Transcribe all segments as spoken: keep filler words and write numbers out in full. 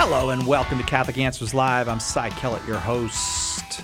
Hello and welcome to Catholic Answers Live. I'm Cy Kellett, your host.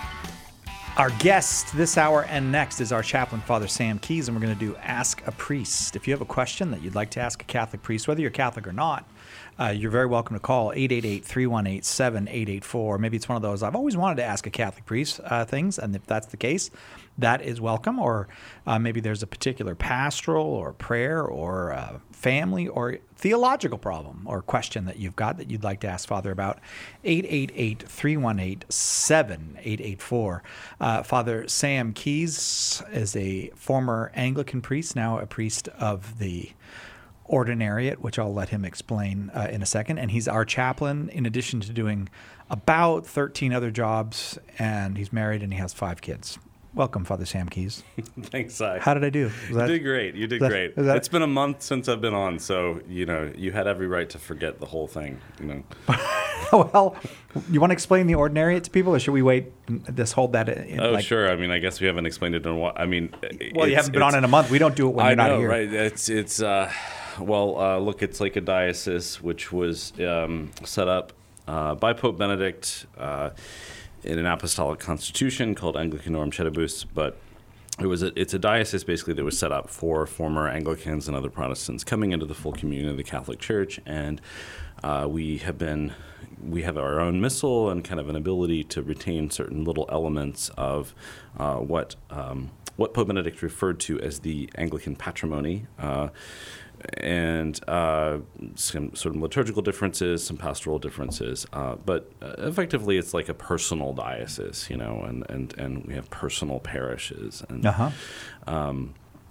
Our guest this hour and next is our chaplain, Father Sam Keys, and we're going to do Ask a Priest. If you have a question that you'd like to ask a Catholic priest, whether you're Catholic or not, uh, you're very welcome to call eight eight eight, three one eight, seven eight eight four. Maybe it's one of those, I've always wanted to ask a Catholic priest uh, things, and if that's the case, that is welcome. Or uh, maybe there's a particular pastoral or prayer or uh, family or theological problem or question that you've got that you'd like to ask Father about. eight eight eight, three one eight, seven eight eight four. Uh, Father Sam Keys is a former Anglican priest, now a priest of the Ordinariate, which I'll let him explain uh, in a second. And he's our chaplain in addition to doing about thirteen other jobs, and he's married and he has five kids. Welcome, Father Sam Keys. Thanks, Cy. How did I do? You did great. You did that, great. that, it's been a month since I've been on, so you know you had every right to forget the whole thing. You know. Well, you want to explain the Ordinariate to people, or should we wait? Just hold that in. Oh, like, sure. I mean, I guess we haven't explained it in what. I mean, well, you haven't been on in a month. We don't do it when I you're know, not here. Right? It's it's. Uh, well, uh, look, it's like a diocese which was um, set up uh, by Pope Benedict uh, in an apostolic constitution called Anglicanorum Cedibus, but It was a, it's a diocese basically that was set up for former Anglicans and other Protestants coming into the full communion of the Catholic Church, and uh, we have been we have our own missal and kind of an ability to retain certain little elements of uh, what um, what Pope Benedict referred to as the Anglican patrimony. Uh, and uh, some sort of liturgical differences, some pastoral differences, uh, but uh, effectively it's like a personal diocese, you know, and, and, and we have personal parishes. And, uh-huh. um,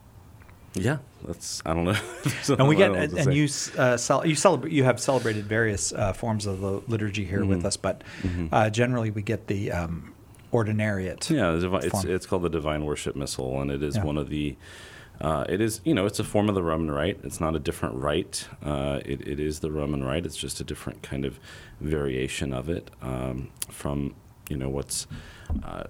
yeah, that's, I don't know. And we get, and, and you, uh, cel- you celebrate, you have celebrated various uh, forms of the liturgy here mm-hmm. with us, but mm-hmm. uh, generally we get the um, Ordinariate. Yeah, it's, it's called the Divine Worship Missal, and it is yeah. one of the Uh, it is, you know, it's a form of the Roman Rite. It's not a different rite. Uh, it, it is the Roman Rite. It's just a different kind of variation of it um, from, you know, what's, uh,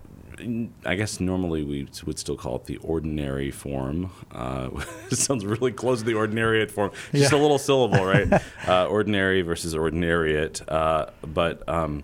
I guess normally we would still call it the ordinary form. Uh, it sounds really close to the ordinariate form. It's just yeah. a little syllable, right? uh, ordinary versus ordinariate. Uh, but um,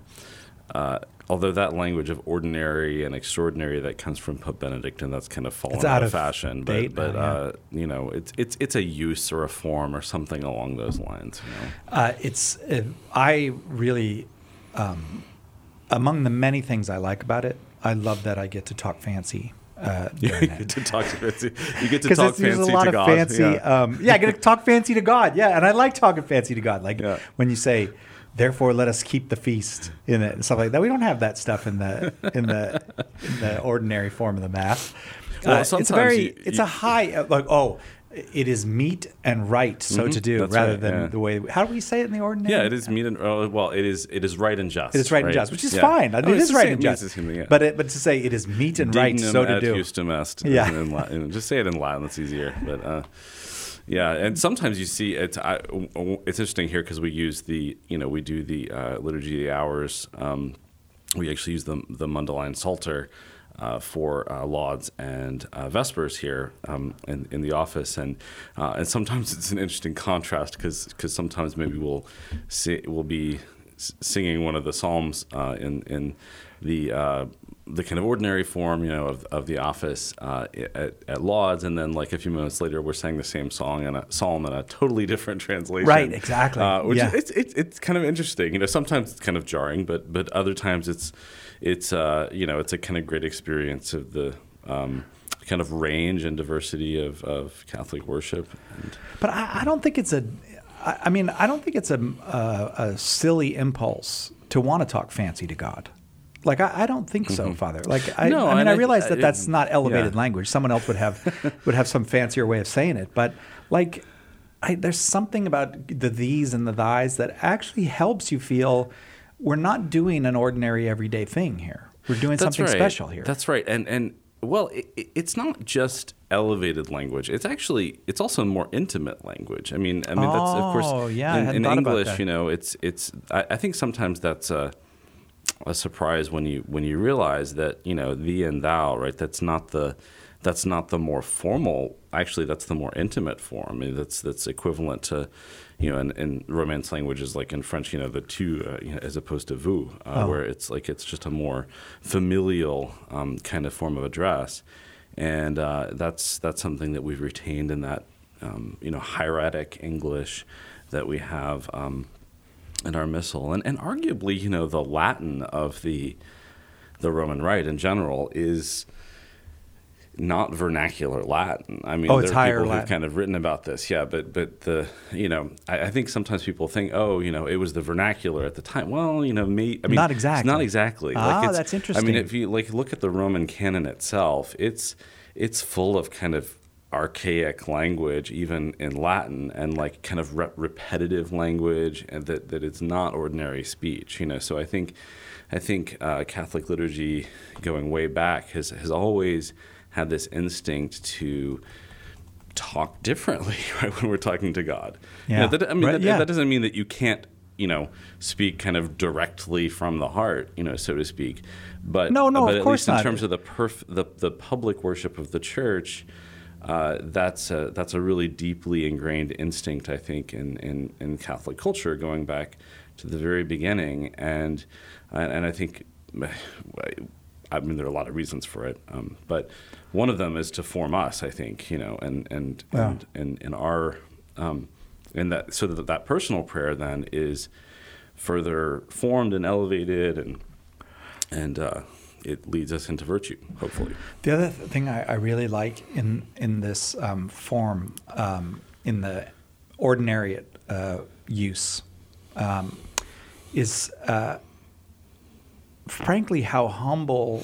uh, although that language of ordinary and extraordinary, that comes from Pope Benedict, and that's kind of fallen out, out of of fashion. Date, but but yeah. uh, you know, it's it's it's a use or a form or something along those lines. You know? uh, it's uh, I really um, among the many things I like about it, I love that I get to talk fancy. Uh, you get to talk fancy. You get to talk fancy there's a lot to of God. fancy. Yeah. Um, yeah, I get to talk fancy to God. Yeah, and I like talking fancy to God. Like yeah. when you say, "Therefore, let us keep the feast," in it and stuff like that. We don't have that stuff in the in the in the ordinary form of the Mass. Well, uh, sometimes it's very you, it's you, a high uh, like oh. It is meet and right so mm-hmm, to do, that's rather right, than yeah. the way. How do we say it in the ordinary? Yeah, it is meet and uh, well, it is it is right and just. It is right, right? and just, which is yeah. fine. I mean, oh, it is right and just. Same, yeah. But it, but to say it is meet and right Dignum so to et do. justum est. Yeah. In Latin. Just say it in Latin. That's easier. But uh, yeah, and sometimes you see it. I, it's interesting here because we use the you know we do the uh, liturgy of the hours. Um, we actually use the the Mundelein Psalter. Uh, for uh, lauds and uh, vespers here um, in, in the office, and uh, and sometimes it's an interesting contrast because because sometimes maybe we'll see, we'll be s- singing one of the psalms uh, in in the uh, the kind of ordinary form, you know, of, of the office uh, at, at lauds, and then like a few minutes later we're saying the same song in a psalm in a totally different translation. Right, exactly. Uh, which yeah. is, it's, it's it's kind of interesting. You know, sometimes it's kind of jarring, but but other times it's it's uh, you know it's a kind of great experience of the um, kind of range and diversity of, of Catholic worship. And, but I, I don't think it's a. I, I mean, I don't think it's a, a a silly impulse to want to talk fancy to God. Like I, I don't think so, mm-hmm. Father. Like I, no, I mean, I, I realize that it, that's not elevated yeah. language. Someone else would have would have some fancier way of saying it. But like, I, there's something about the these and the thys that actually helps you feel we're not doing an ordinary everyday thing here. We're doing that's something right. special here. That's right. And and well, it, it's not just elevated language. It's actually it's also more intimate language. I mean, I mean oh, that's of course yeah, in, I in thought about English, that. you know, it's it's. I, I think sometimes that's a. a surprise when you when you realize that you know thee and thou, right? That's not the that's not the more formal. Actually, that's the more intimate form. I mean, that's that's equivalent to, you know, in, in Romance languages, like in French, you know, the tu, uh, you know, as opposed to vous, uh, Oh. where it's like it's just a more familial um, kind of form of address, and uh, that's that's something that we've retained in that, um, you know, hieratic English that we have um, in our Missal, and and arguably, you know, the Latin of the the Roman Rite in general is not vernacular Latin. I mean, Oh, it's there are higher people Latin. who've kind of written about this, yeah. But but the you know, I, I think sometimes people think, oh, you know, it was the vernacular at the time. Well, you know, me. I mean, Not It's exactly. not exactly. Ah, it's, that's I interesting. mean, if you like look at the Roman canon itself, it's it's full of kind of archaic language, even in Latin, and like kind of re- repetitive language, and that that it's not ordinary speech. You know, so I think I think uh, Catholic liturgy, going way back, has has always had this instinct to talk differently, right, when we're talking to God. You Yeah. know, that, I mean, Right, that, yeah. that doesn't mean that you can't, you know, speak kind of directly from the heart, you know, so to speak. But No, no, but of at course least in not. terms of the perf- the the public worship of the church, uh, that's a, that's a really deeply ingrained instinct, I think, in, in, in Catholic culture, going back to the very beginning, and and I think. I mean, there are a lot of reasons for it, um, but one of them is to form us, I think, you know, and and Wow. and, and in our, um, in that, so that that personal prayer then is further formed and elevated, and and uh, it leads us into virtue, hopefully. The other th- thing I, I really like in in this um, form, um, in the ordinary uh, use, um, is uh, frankly how humble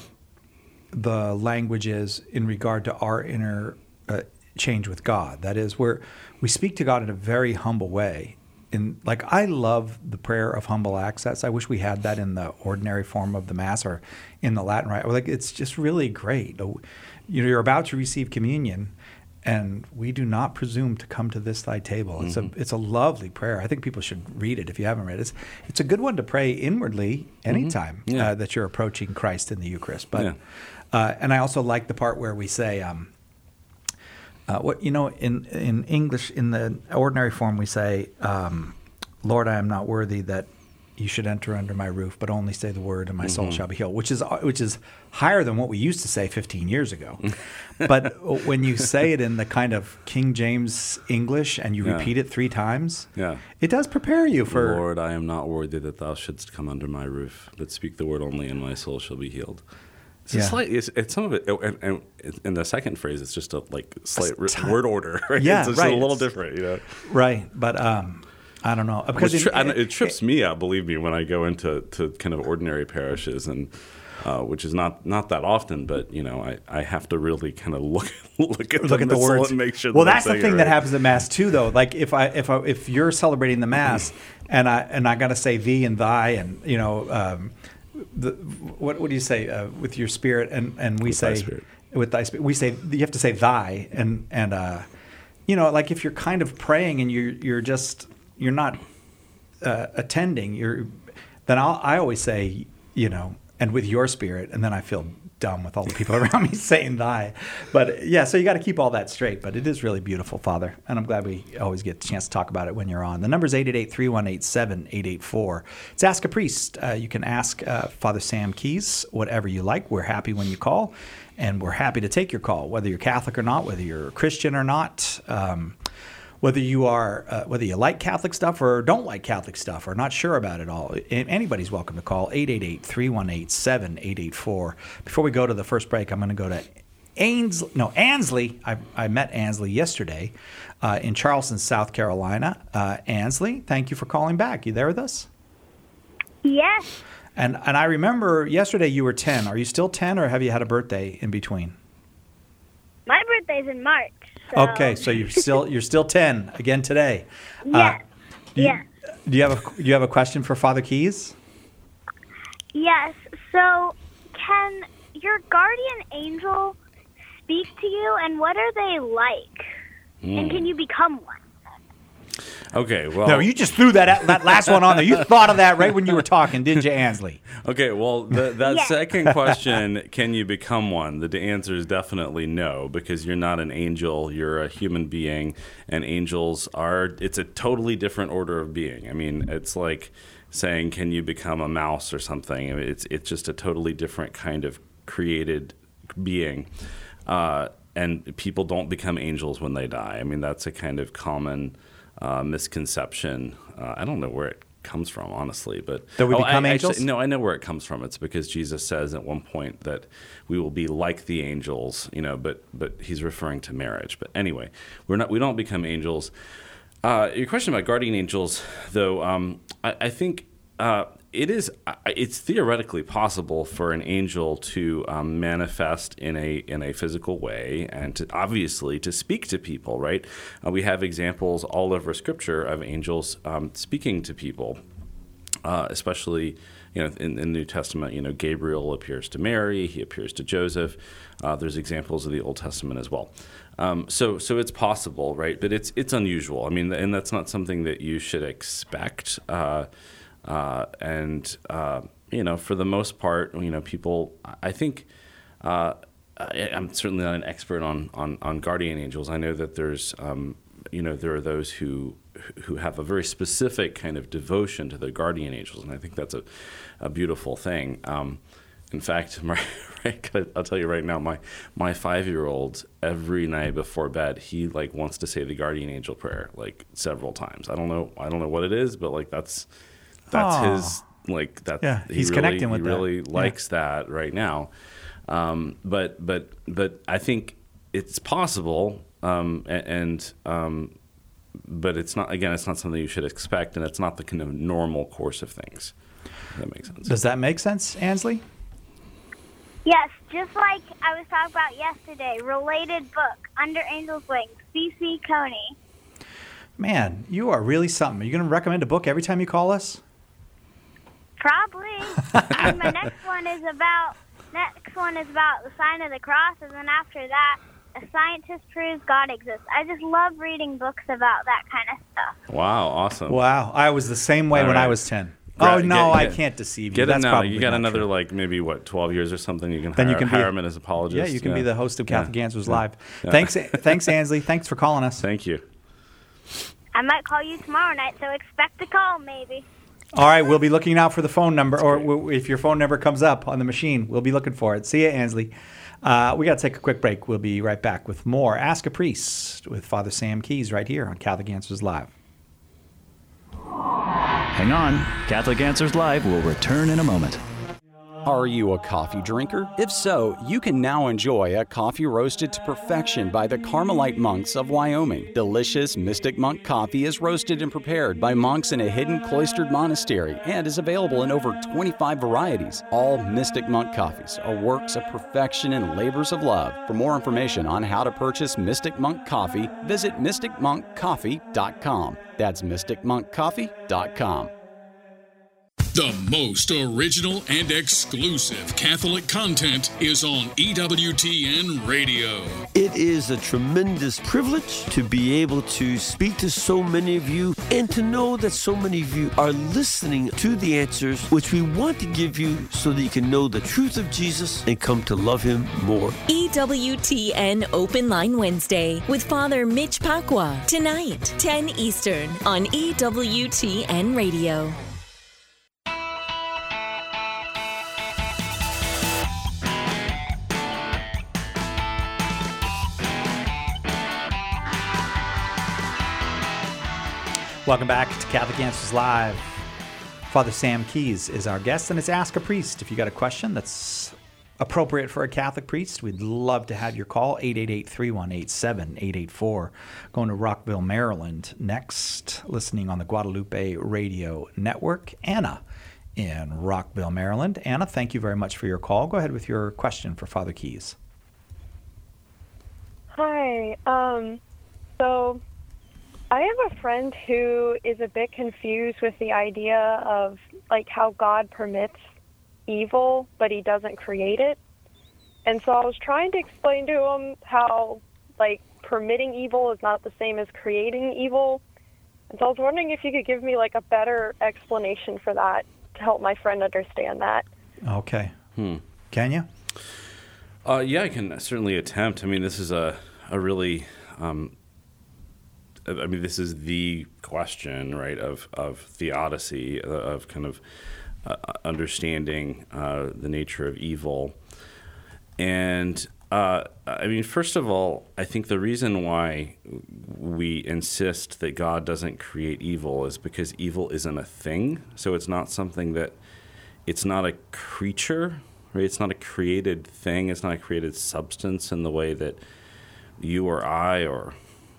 the language is in regard to our inner uh, change with God. That is, where we speak to God in a very humble way. In like, I love the prayer of humble access. I wish we had that in the ordinary form of the Mass or in the Latin Rite. Like, it's just really great. You know, you're about to receive communion, and we do not presume to come to this thy table. It's Mm-hmm. a it's a lovely prayer. I think people should read it if you haven't read it. It's, it's a good one to pray inwardly anytime Mm-hmm. Yeah. uh, that you're approaching Christ in the Eucharist. But Yeah. uh, and I also like the part where we say, um, uh, what you know, in in English, in the ordinary form, we say, um, "Lord, I am not worthy that you should enter under my roof, but only say the word, and my soul shall be healed," which is which is higher than what we used to say fifteen years ago. But when you say it in the kind of King James English and you Yeah. repeat it three times, Yeah. it does prepare you for. Lord, I am not worthy that thou shouldst come under my roof, but speak the word only, and my soul shall be healed. It's Yeah. a slight, it's, it's some of it, and, and in the second phrase, it's just a like slight It's ti- word order, right? Yeah, it's just right. a little It's- different, you know. Right, but um, I don't know because Which in- tri- I know- it trips me out, believe me, when I go into to kind of ordinary parishes, and uh, which is not, not that often, but you know, I, I have to really kind of look look at look the at the missal words and make sure. Well, that I'm that's the saying thing it that right. happens at Mass too, though. Like if I if I, if you're celebrating the Mass and I and I got to say thee and thy and you know um, the what what do you say uh, with your spirit and and we With thy say spirit. with thy spirit we say you have to say thy and and uh, you know like if you're kind of praying and you're you're just you're not uh, attending you're then I'll, I always say you know and with your spirit and then I feel dumb with all the people around me saying thy. But yeah, so you got to keep all that straight. But it is really beautiful, Father. And I'm glad we always get a chance to talk about it when you're on. The number is eight eight eight, three one eight, seven eight eight four. It's Ask a Priest. Uh, you can ask uh, Father Sam Keys whatever you like. We're happy when you call. And we're happy to take your call, whether you're Catholic or not, whether you're a Christian or not. Um, whether you are, uh, whether you like Catholic stuff or don't like Catholic stuff or not sure about it all, anybody's welcome to call eight eight eight, three one eight, seven eight eight four. Before we go to the first break, I'm going to go to Ainsley, no, Ansley. I, I met Ansley yesterday uh, in Charleston, South Carolina. Uh, Ansley, thank you for calling back. You there with us? Yes. And and I remember yesterday you were ten. Are you still ten or have you had a birthday in between? My birthday's in March. So. Okay, so you're still you're still ten again today. Yes. do you, yes. Do you have a do you have a question for Father Keys? Yes. So, can your guardian angel speak to you, and what are they like? Mm. And can you become one? Okay, well... No, you just threw that that last one on there. You thought of that right when you were talking, didn't you, Ansley? Okay, well, the, that Yeah. second question, can you become one? The answer is definitely no, because you're not an angel. You're a human being, and angels are, it's a totally different order of being. I mean, it's like saying, can you become a mouse or something? I mean, it's, it's just a totally different kind of created being. Uh, and people don't become angels when they die. I mean, that's a kind of common uh, misconception. Uh, I don't know where it comes from, honestly, but That we oh, become I, angels? Actually, no, I know where it comes from. It's because Jesus says at one point that we will be like the angels, you know. But but he's referring to marriage. But anyway, we're not. We don't become angels. Uh, your question about guardian angels, though, um, I, I think uh, it is. It's theoretically possible for an angel to um, manifest in a in a physical way, and to obviously to speak to people. Right? Uh, we have examples all over Scripture of angels um, speaking to people, uh, especially you know in, in the New Testament. You know, Gabriel appears to Mary. He appears to Joseph. Uh, there's examples of the Old Testament as well. Um, so, so it's possible, right? But it's it's unusual. I mean, and that's not something that you should expect. Uh, uh, and uh, you know, for the most part, you know, people. I think uh, I, I'm certainly not an expert on, on, on guardian angels. I know that there's, um, you know, there are those who who have a very specific kind of devotion to the guardian angels, and I think that's a, a beautiful thing. Um, In fact, my, right, I'll tell you right now, my my five-year-old, every night before bed, he like wants to say the guardian angel prayer like several times. I don't know, I don't know what it is, but like that's that's Aww. his like that. Yeah, he he's really, connecting with he that. really Yeah. likes that right now. Um, but but but I think it's possible, um, and, and um, but it's not. Again, it's not something you should expect, and it's not the kind of normal course of things. If that makes sense. Does that make sense, Ansley? Yes, just like I was talking about yesterday, related book, Under Angel's Wings, C C Coney. Man, you are really something. Are you going to recommend a book every time you call us? Probably. And my next one is about next one is about the sign of the cross, and then after that, a scientist proves God exists. I just love reading books about that kind of stuff. Wow, awesome. Wow, I was the same way All when right. I was ten. Gra- oh no, get- I get- can't deceive you. Get it That's now. probably You got not another true. like maybe what twelve years or something. You can Then hire, you can be hire a- him as apologist. Yeah, you can be the host of Catholic Yeah. Answers Yeah. Live. Yeah. Thanks, thanks, Ansley. Thanks for calling us. Thank you. I might call you tomorrow night, so expect a call, maybe. All right, we'll be looking out for the phone number, or w- if your phone number comes up on the machine, we'll be looking for it. See you, Ansley. Uh, we got to take a quick break. We'll be right back with more Ask a Priest with Father Sam Keys right here on Catholic Answers Live. Hang on. Catholic Answers Live will return in a moment. Are you a coffee drinker? If so, you can now enjoy a coffee roasted to perfection by the Carmelite monks of Wyoming. Delicious Mystic Monk coffee is roasted and prepared by monks in a hidden cloistered monastery and is available in over twenty-five varieties. All Mystic Monk coffees are works of perfection and labors of love. For more information on how to purchase Mystic Monk coffee, visit mystic monk coffee dot com. That's mystic monk coffee dot com. The most original and exclusive Catholic content is on E W T N Radio. It is a tremendous privilege to be able to speak to so many of you and to know that so many of you are listening to the answers which we want to give you so that you can know the truth of Jesus and come to love him more. E W T N Open Line Wednesday with Father Mitch Pacwa. Tonight, ten Eastern on E W T N Radio. Welcome back to Catholic Answers Live. Father Sam Keys is our guest, and it's Ask a Priest. If you got a question that's appropriate for a Catholic priest, we'd love to have your call, eight eight eight, three one eight, seven eight eight four. Going to Rockville, Maryland next, listening on the Guadalupe Radio Network. Anna in Rockville, Maryland. Anna, thank you very much for your call. Go ahead with your question for Father Keys. Hi. Um, so I have a friend who is a bit confused with the idea of like how God permits evil, but he doesn't create it. And so I was trying to explain to him how like permitting evil is not the same as creating evil. And so I was wondering if you could give me like a better explanation for that to help my friend understand that. Okay. Hmm. Can you? Uh, yeah, I can certainly attempt. I mean, this is a, a really, um, I mean, this is the question, right, of, of theodicy, uh, of kind of uh, understanding uh, the nature of evil. And, uh, I mean, first of all, I think the reason why we insist that God doesn't create evil is because evil isn't a thing. So it's not something that, it's not a creature, right? It's not a created thing. It's not a created substance in the way that you or I or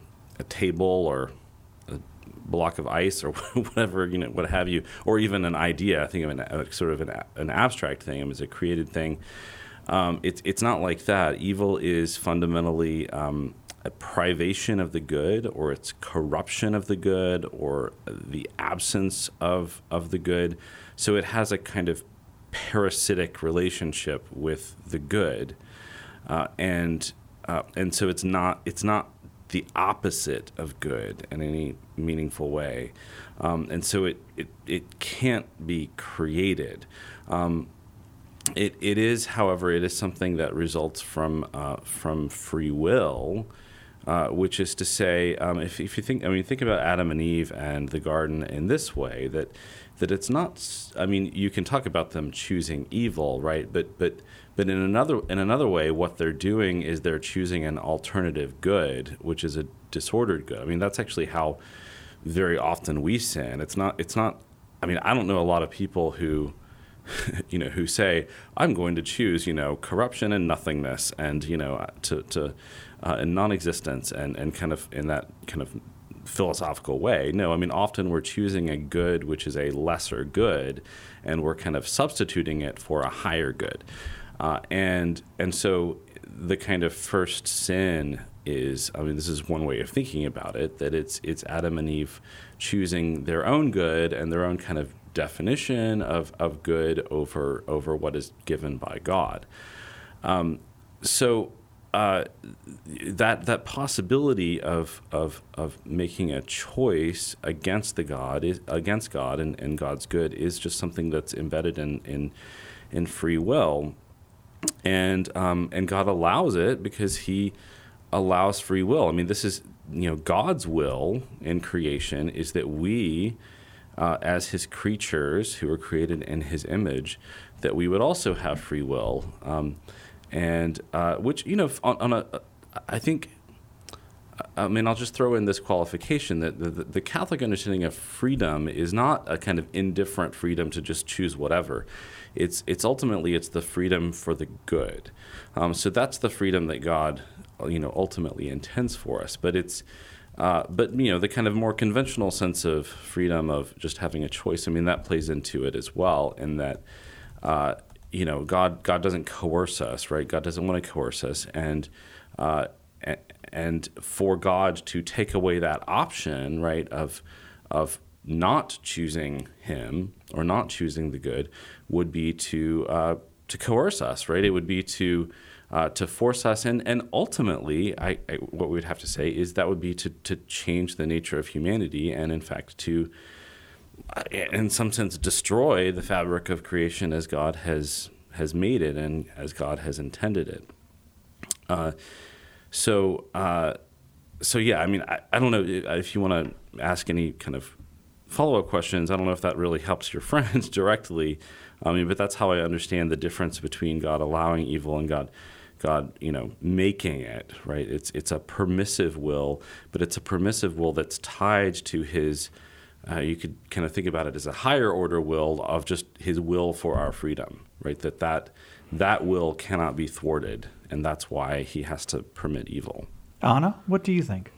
a table or a block of ice or whatever, you know, what have you, or even an idea. I think of an, a, sort of an, an abstract thing. I mean, it's a created thing. Um, it's it's not like that. Evil is fundamentally um, a privation of the good, or it's corruption of the good, or the absence of of the good. So it has a kind of parasitic relationship with the good, uh, and uh, and so it's not it's not the opposite of good in any meaningful way, um, and so it, it it can't be created. Um, It it is, however, it is something that results from uh, from free will, uh, which is to say, um, if if you think, I mean, think about Adam and Eve and the garden in this way, that that it's not. I mean, you can talk about them choosing evil, right? But but but in another in another way, what they're doing is they're choosing an alternative good, which is a disordered good. I mean, that's actually how very often we sin. It's not. It's not. I mean, I don't know a lot of people who. you know, who say, I'm going to choose, you know, corruption and nothingness and, you know, to, to uh, and non-existence and, and kind of in that kind of philosophical way. No, I mean, often we're choosing a good which is a lesser good, and we're kind of substituting it for a higher good. Uh, and and so the kind of first sin is, I mean, this is one way of thinking about it, that it's it's Adam and Eve choosing their own good and their own kind of definition of, of good over over what is given by God. Um, so uh, that that possibility of of of making a choice against the God is against God and, and God's good is just something that's embedded in in, in free will, and um, and God allows it because He allows free will. I mean, this is, you know, God's will in creation is that we, Uh, as His creatures who are created in His image, that we would also have free will, um, and uh, which, you know, on, on a, I think, I mean, I'll just throw in this qualification that the, the Catholic understanding of freedom is not a kind of indifferent freedom to just choose whatever. It's it's ultimately it's the freedom for the good. Um, so that's the freedom that God, you know, ultimately intends for us. But it's Uh, but, you know, the kind of more conventional sense of freedom of just having a choice, I mean, that plays into it as well, in that, uh, you know, God God doesn't coerce us, right? God doesn't want to coerce us. And uh, and for God to take away that option, right, of of not choosing Him or not choosing the good would be to uh, to coerce us, right? It would be to Uh, to force us, and, and ultimately, I, I, what we would have to say is that would be to, to change the nature of humanity, and in fact to, uh, in some sense, destroy the fabric of creation as God has has made it and as God has intended it. Uh, so, uh, so yeah, I mean, I, I don't know if you want to ask any kind of follow-up questions. I don't know if that really helps your friends directly. I mean, but that's how I understand the difference between God allowing evil and God. God, you know, making it, right? It's it's a permissive will, but it's a permissive will that's tied to His, uh, you could kind of think about it as a higher order will of just His will for our freedom, right? That that, that will cannot be thwarted, and that's why He has to permit evil. Anna, what do you think?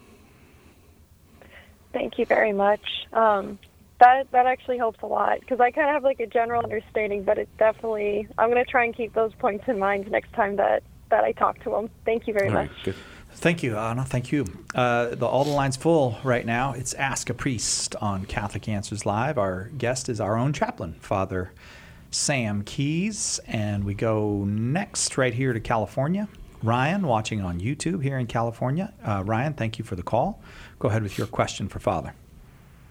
Thank you very much. Um, that that actually helps a lot, because I kind of have like a general understanding, but it definitely, I'm going to try and keep those points in mind next time that that I talk to them. Thank you very All much. right, good. Thank you, Anna. Thank you. Uh, the, all the lines full right now. It's Ask a Priest on Catholic Answers Live. Our guest is our own chaplain, Father Sam Keys. And we go next right here to California. Ryan, watching on YouTube here in California. Uh, Ryan, thank you for the call. Go ahead with your question for Father.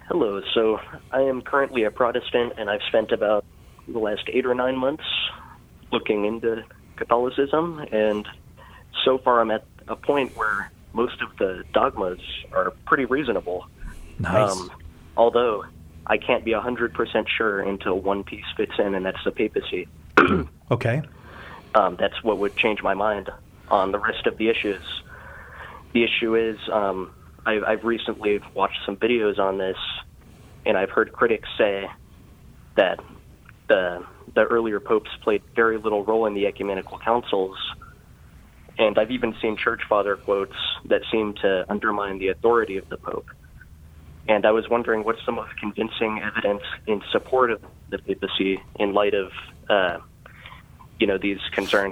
Hello. So I am currently a Protestant, and I've spent about the last eight or nine months looking into Catholicism, and so far I'm at a point where most of the dogmas are pretty reasonable. Nice. Um, although I can't be one hundred percent sure until one piece fits in, and that's the papacy. Okay. Um, that's what would change my mind on the rest of the issues. The issue is um, I, I've recently watched some videos on this, and I've heard critics say that the the earlier popes played very little role in the ecumenical councils, and I've even seen church father quotes that seem to undermine the authority of the pope. And I was wondering what's the most convincing evidence in support of the papacy in light of, uh, you know, these concerns.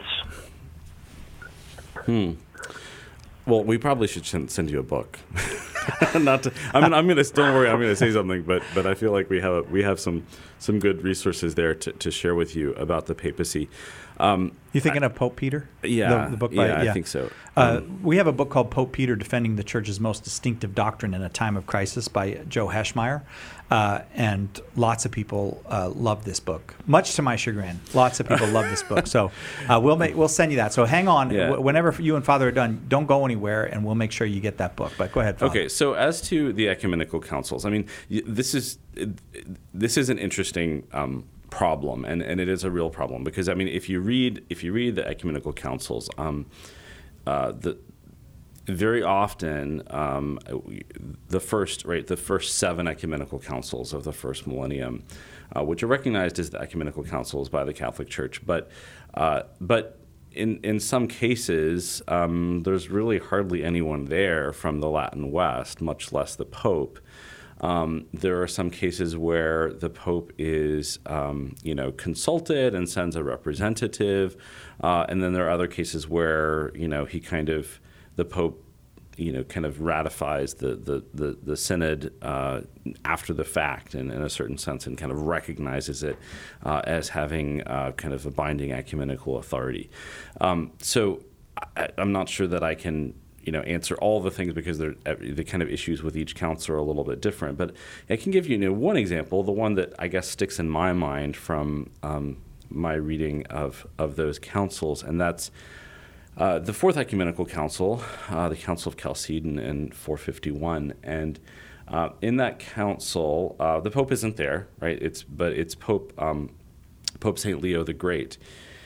Hmm. Well, we probably should send you a book. Not to, I mean, I'm gonna. Don't worry, I'm gonna say something, but but I feel like we have a, we have some some good resources there to, to share with you about the papacy. Um, you thinking I, of Pope Peter? Yeah, the, the book by, yeah, yeah, I think so. Uh, um, we have a book called Pope Peter Defending the Church's Most Distinctive Doctrine in a Time of Crisis by Joe Heschmeyer, uh, and lots of people uh, love this book. Much to my chagrin, lots of people love this book. So uh, we'll make we'll send you that. So hang on, yeah. w- whenever you and Father are done, don't go anywhere, and we'll make sure you get that book. But go ahead, Father. Okay, so as to the ecumenical councils, I mean, this is this is an interesting um, problem, and, and it is a real problem because I mean, if you read if you read the ecumenical councils, um, uh, the very often um, the first right the first seven ecumenical councils of the first millennium, uh, which are recognized as the ecumenical councils by the Catholic Church, but uh, but in in some cases um, there's really hardly anyone there from the Latin West, much less the Pope. Um, there are some cases where the Pope is, um, you know, consulted and sends a representative, uh, and then there are other cases where, you know, he kind of, the Pope, you know, kind of ratifies the the the, the synod uh, after the fact, in, in a certain sense, and kind of recognizes it uh, as having uh, kind of a binding ecumenical authority. Um, so I, I'm not sure that I can, you know, answer all the things because they're, the kind of issues with each council are a little bit different. But I can give you, you know, one example, the one that I guess sticks in my mind from um, my reading of, of those councils, and that's uh, the Fourth Ecumenical Council, uh, the Council of Chalcedon in four fifty-one. And uh, in that council, uh, the Pope isn't there, right? It's but it's Pope um, Pope Saint Leo the Great,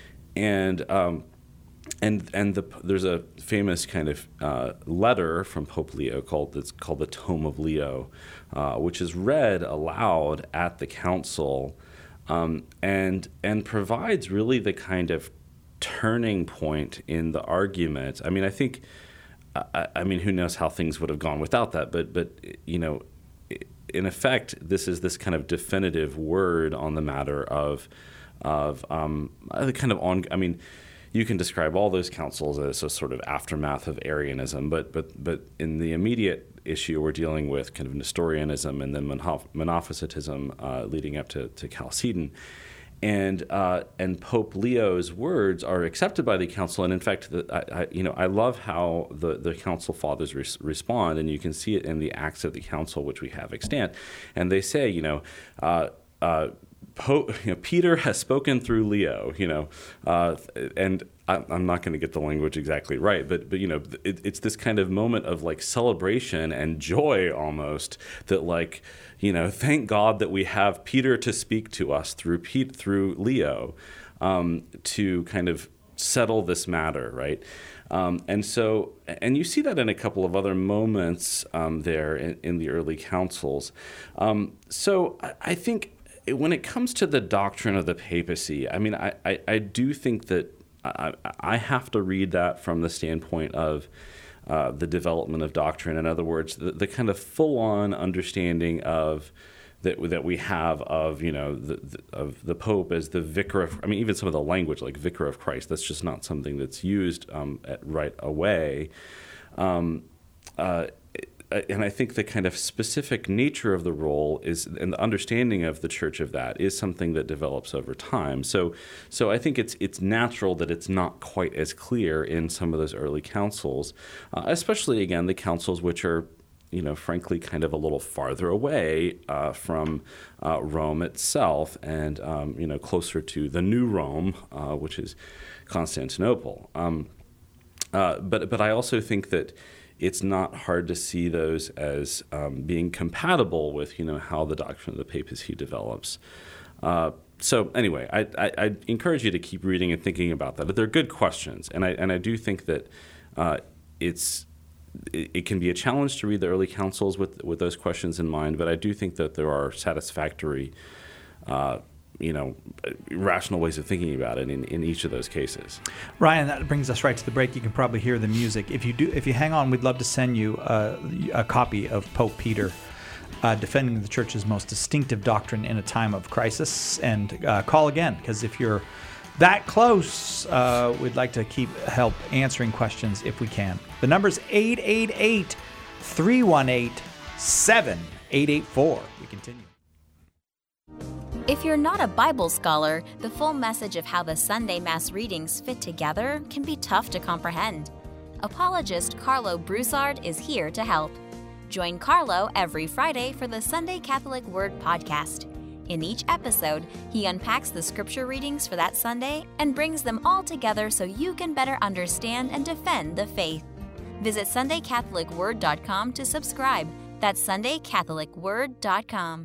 and um, And and the, there's a famous kind of uh, letter from Pope Leo called it's called the Tome of Leo, uh, which is read aloud at the council, um, and and provides really the kind of turning point in the argument. I mean, I think, I, I mean, who knows how things would have gone without that? But but you know, in effect, this is this kind of definitive word on the matter of of um, the kind of on. I mean. You can describe all those councils as a sort of aftermath of Arianism, but but but in the immediate issue, we're dealing with kind of Nestorianism and then Monophysitism uh, leading up to, to Chalcedon. And uh, and Pope Leo's words are accepted by the council, and in fact, the, I, I, you know, I love how the, the council fathers res- respond, and you can see it in the Acts of the Council, which we have extant, and they say, you know. Uh, uh, Pope, you know, Peter has spoken through Leo, you know, uh, and I, I'm not going to get the language exactly right, but but you know, it, it's this kind of moment of like celebration and joy almost that like, you know, thank God that we have Peter to speak to us through Pete through Leo, um, to kind of settle this matter, right? Um, and so, and you see that in a couple of other moments um, there in, in the early councils. Um, so I, I think. When it comes to the doctrine of the papacy, I mean, I, I, I do think that I, I have to read that from the standpoint of uh, the development of doctrine. In other words, the, the kind of full-on understanding of that that we have of, you know, the, the, of the Pope as the vicar of, I mean, even some of the language like vicar of Christ, that's just not something that's used um, at, right away. Um, uh, And I think the kind of specific nature of the role is, and the understanding of the church of that is something that develops over time. So, so I think it's it's natural that it's not quite as clear in some of those early councils, uh, especially again the councils which are, you know, frankly, kind of a little farther away uh, from uh, Rome itself, and um, you know, closer to the new Rome, uh, which is Constantinople. Um, uh, but but I also think that it's not hard to see those as um, being compatible with, you know, how the doctrine of the papacy develops. Uh, so anyway, I, I, I encourage you to keep reading and thinking about that. But they're good questions, and I and I do think that uh, it's it, it can be a challenge to read the early councils with with those questions in mind. But I do think that there are satisfactory, uh, you know, rational ways of thinking about it in, in each of those cases. Ryan, that brings us right to the break. You can probably hear the music. If you do, if you hang on, we'd love to send you uh, a copy of Pope Peter, uh, defending the Church's most distinctive doctrine in a time of crisis. And uh, call again, because if you're that close, uh, we'd like to keep help answering questions if we can. The number's eight eight eight, three one eight, seven eight eight four. We continue. If you're not a Bible scholar, the full message of how the Sunday Mass readings fit together can be tough to comprehend. Apologist Carlo Broussard is here to help. Join Carlo every Friday for the Sunday Catholic Word podcast. In each episode, he unpacks the scripture readings for that Sunday and brings them all together so you can better understand and defend the faith. Visit sunday catholic word dot com to subscribe. That's sunday catholic word dot com.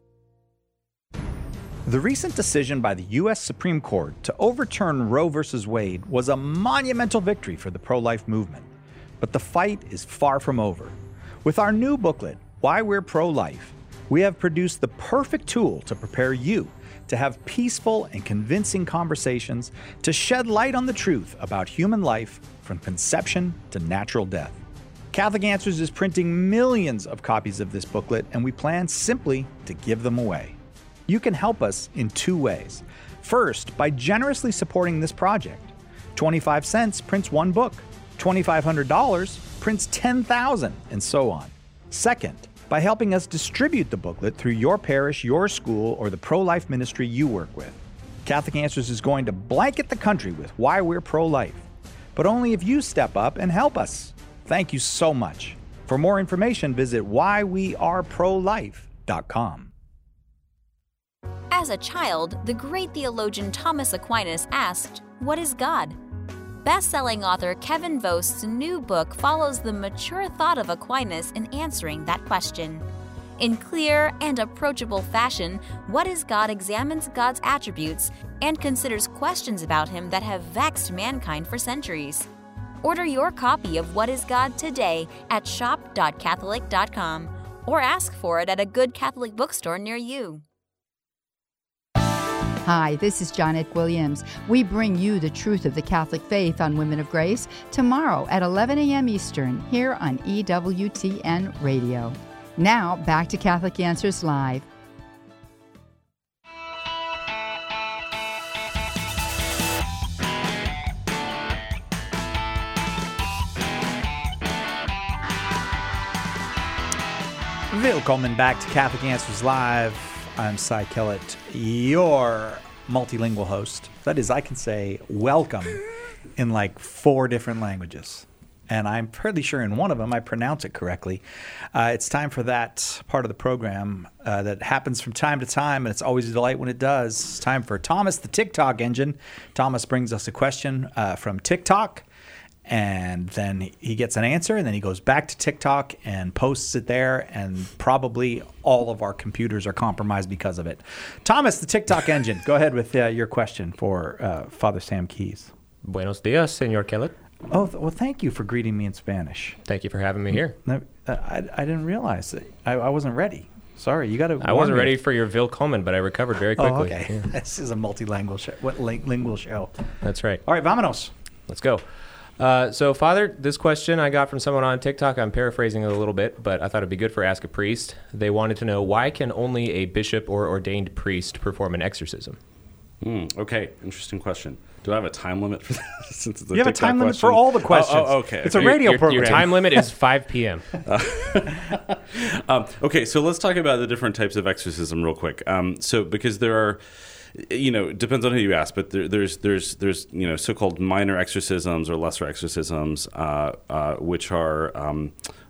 The recent decision by the U S Supreme Court to overturn Roe versus Wade was a monumental victory for the pro-life movement. But the fight is far from over. With our new booklet, Why We're Pro-Life, we have produced the perfect tool to prepare you to have peaceful and convincing conversations to shed light on the truth about human life from conception to natural death. Catholic Answers is printing millions of copies of this booklet, and we plan simply to give them away. You can help us in two ways. First, by generously supporting this project. twenty-five cents prints one book. twenty-five hundred dollars prints ten thousand, and so on. Second, by helping us distribute the booklet through your parish, your school, or the pro-life ministry you work with. Catholic Answers is going to blanket the country with why we're pro-life, but only if you step up and help us. Thank you so much. For more information, visit why we are pro life dot com. As a child, the great theologian Thomas Aquinas asked, "What is God?" Best-selling author Kevin Vost's new book follows the mature thought of Aquinas in answering that question. In clear and approachable fashion, What is God examines God's attributes and considers questions about him that have vexed mankind for centuries. Order your copy of What is God today at shop dot catholic dot com or ask for it at a good Catholic bookstore near you. Hi, this is Janet Williams. We bring you the truth of the Catholic faith on Women of Grace tomorrow at eleven a.m. Eastern here on E W T N Radio. Now, back to Catholic Answers Live. Willkommen back to Catholic Answers Live. I'm Cy Kellett, your multilingual host. That is, I can say welcome in like four different languages. And I'm pretty sure in one of them I pronounce it correctly. Uh, it's time for that part of the program uh, that happens from time to time, and it's always a delight when it does. It's time for Thomas the TikTok Engine. Thomas brings us a question uh, from TikTok, and then he gets an answer, and then he goes back to TikTok and posts it there, and probably all of our computers are compromised because of it. Thomas, the TikTok Engine, go ahead with uh, your question for uh, Father Sam Keys. Buenos dias, Señor Kellett. Oh, well, thank you for greeting me in Spanish. Thank you for having me here. No, I, I didn't realize it. I, I wasn't ready. Sorry, you got to. I wasn't ready for your Willkommen, but I recovered very quickly. Oh, okay. Yeah. This is a multilingual show. What lingual show? That's right. All right, vámonos. Let's go. Uh, so, Father, this question I got from someone on TikTok. I'm paraphrasing it a little bit, but I thought it'd be good for Ask a Priest. They wanted to know, why can only a bishop or ordained priest perform an exorcism? Mm, okay, interesting question. Do I have a time limit for that? Since it's a you have TikTok a time limit question? for all the questions. Oh, oh, okay. It's okay. a radio your, program. Your time limit is five p.m. uh, um, okay, so let's talk about the different types of exorcism real quick. Um, so because there are, you know, it depends on who you ask, but there, there's there's there's you know so-called minor exorcisms or lesser exorcisms, uh, uh, which are um,